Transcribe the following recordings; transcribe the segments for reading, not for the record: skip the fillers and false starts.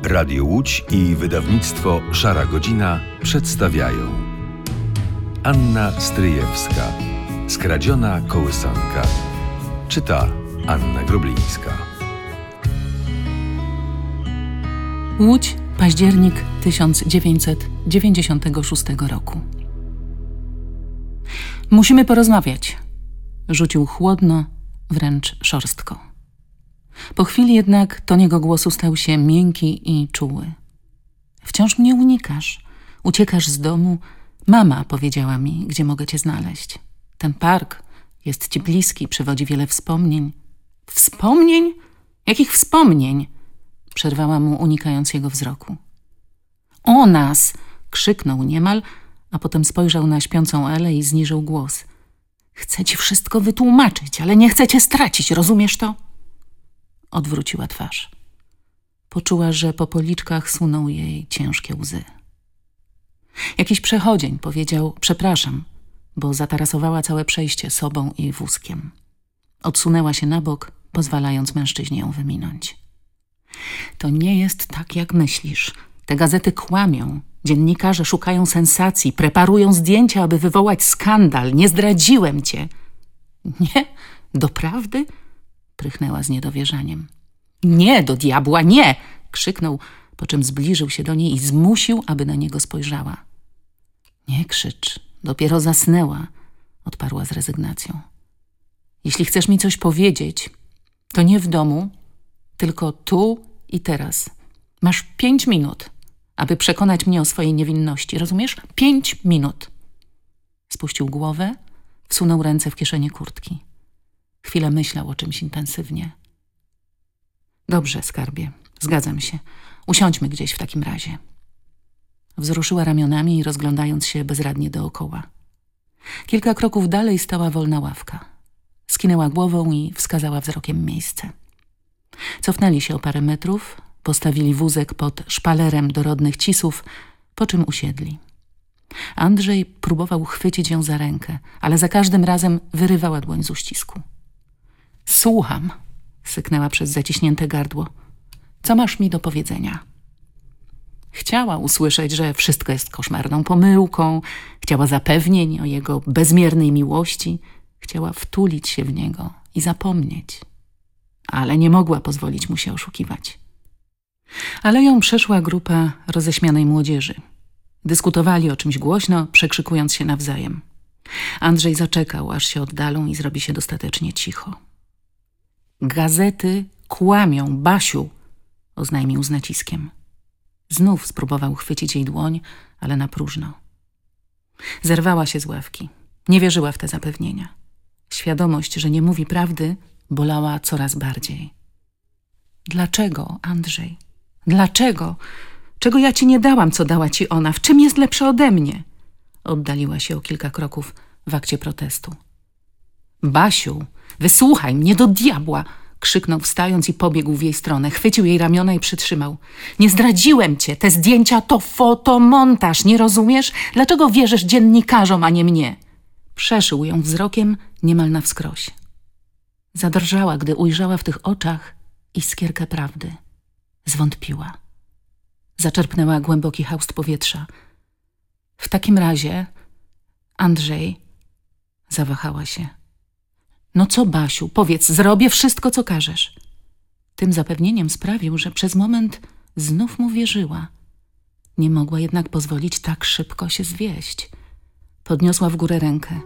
Radio Łódź i wydawnictwo Szara Godzina przedstawiają Anna Stryjewska. Skradziona kołysanka. Czyta Anna Groblińska. Łódź, październik 1996 roku. Musimy porozmawiać, rzucił chłodno, wręcz szorstko. Po chwili jednak ton jego głosu stał się miękki i czuły. Wciąż mnie unikasz, uciekasz z domu. Mama powiedziała mi, gdzie mogę cię znaleźć. Ten park jest ci bliski, przywodzi wiele wspomnień. Wspomnień? Jakich wspomnień? Przerwała mu, unikając jego wzroku. O nas! Krzyknął niemal, a potem spojrzał na śpiącą Elę i zniżył głos. Chcę ci wszystko wytłumaczyć, ale nie chcę cię stracić, rozumiesz to? Odwróciła twarz. Poczuła, że po policzkach suną jej ciężkie łzy. Jakiś przechodzień powiedział przepraszam, bo zatarasowała całe przejście sobą i wózkiem. Odsunęła się na bok, pozwalając mężczyźnie ją wyminąć. To nie jest tak, jak myślisz. Te gazety kłamią. Dziennikarze szukają sensacji, preparują zdjęcia, aby wywołać skandal. Nie zdradziłem cię. Nie? Doprawdy? Prychnęła z niedowierzaniem. Nie, do diabła, nie! Krzyknął, po czym zbliżył się do niej i zmusił, aby na niego spojrzała. Nie krzycz, dopiero zasnęła, odparła z rezygnacją. Jeśli chcesz mi coś powiedzieć, to nie w domu, tylko tu i teraz. Masz 5 minut, aby przekonać mnie o swojej niewinności. Rozumiesz? 5 minut. Spuścił głowę, wsunął ręce w kieszenie kurtki. Chwilę myślał o czymś intensywnie. Dobrze, skarbie, zgadzam się. Usiądźmy gdzieś w takim razie. Wzruszyła ramionami, rozglądając się bezradnie dookoła. Kilka kroków dalej stała wolna ławka. Skinęła głową i wskazała wzrokiem miejsce. Cofnęli się o parę metrów, postawili wózek pod szpalerem dorodnych cisów, po czym usiedli. Andrzej próbował chwycić ją za rękę, ale za każdym razem wyrywała dłoń z uścisku. Słucham, syknęła przez zaciśnięte gardło. Co masz mi do powiedzenia? Chciała usłyszeć, że wszystko jest koszmarną pomyłką, chciała zapewnień o jego bezmiernej miłości, chciała wtulić się w niego i zapomnieć. Ale nie mogła pozwolić mu się oszukiwać. Aleją przeszła grupa roześmianej młodzieży. Dyskutowali o czymś głośno, przekrzykując się nawzajem. Andrzej zaczekał, aż się oddalą i zrobi się dostatecznie cicho. Gazety kłamią, Basiu, oznajmił z naciskiem. Znów spróbował chwycić jej dłoń, ale na próżno. Zerwała się z ławki. Nie wierzyła w te zapewnienia. Świadomość, że nie mówi prawdy, bolała coraz bardziej. Dlaczego, Andrzej? Dlaczego? Czego ja ci nie dałam, co dała ci ona? W czym jest lepsza ode mnie? Oddaliła się o kilka kroków w akcie protestu. Basiu, wysłuchaj mnie do diabła! Krzyknął wstając i pobiegł w jej stronę. Chwycił jej ramiona i przytrzymał. Nie zdradziłem cię, te zdjęcia to fotomontaż, nie rozumiesz? Dlaczego wierzysz dziennikarzom, a nie mnie? Przeszył ją wzrokiem niemal na wskroś. Zadrżała, gdy ujrzała w tych oczach iskierkę prawdy. Zwątpiła. Zaczerpnęła głęboki haust powietrza. W takim razie, Andrzej, zawahała się. No co, Basiu, powiedz, zrobię wszystko, co każesz. Tym zapewnieniem sprawił, że przez moment znów mu wierzyła. Nie mogła jednak pozwolić tak szybko się zwieść. Podniosła w górę rękę.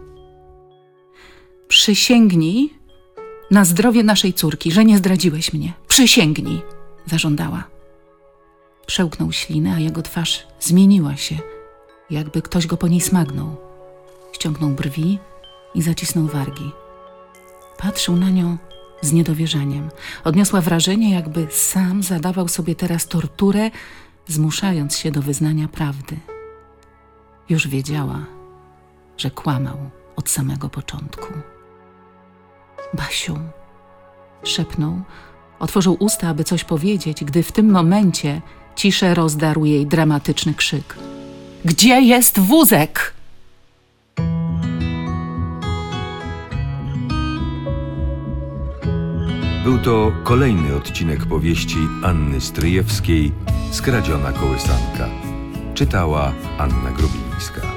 Przysięgnij na zdrowie naszej córki, że nie zdradziłeś mnie. Przysięgnij, zażądała. Przełknął ślinę, a jego twarz zmieniła się, jakby ktoś go po niej smagnął. Ściągnął brwi i zacisnął wargi. Patrzył na nią z niedowierzaniem. Odniosła wrażenie, jakby sam zadawał sobie teraz torturę, zmuszając się do wyznania prawdy. Już wiedziała, że kłamał od samego początku. Basiu, szepnął, otworzył usta, aby coś powiedzieć, gdy w tym momencie ciszę rozdarł jej dramatyczny krzyk. Gdzie jest wózek? Był to kolejny odcinek powieści Anny Stryjewskiej Skradziona kołysanka. Czytała Anna Grubińska.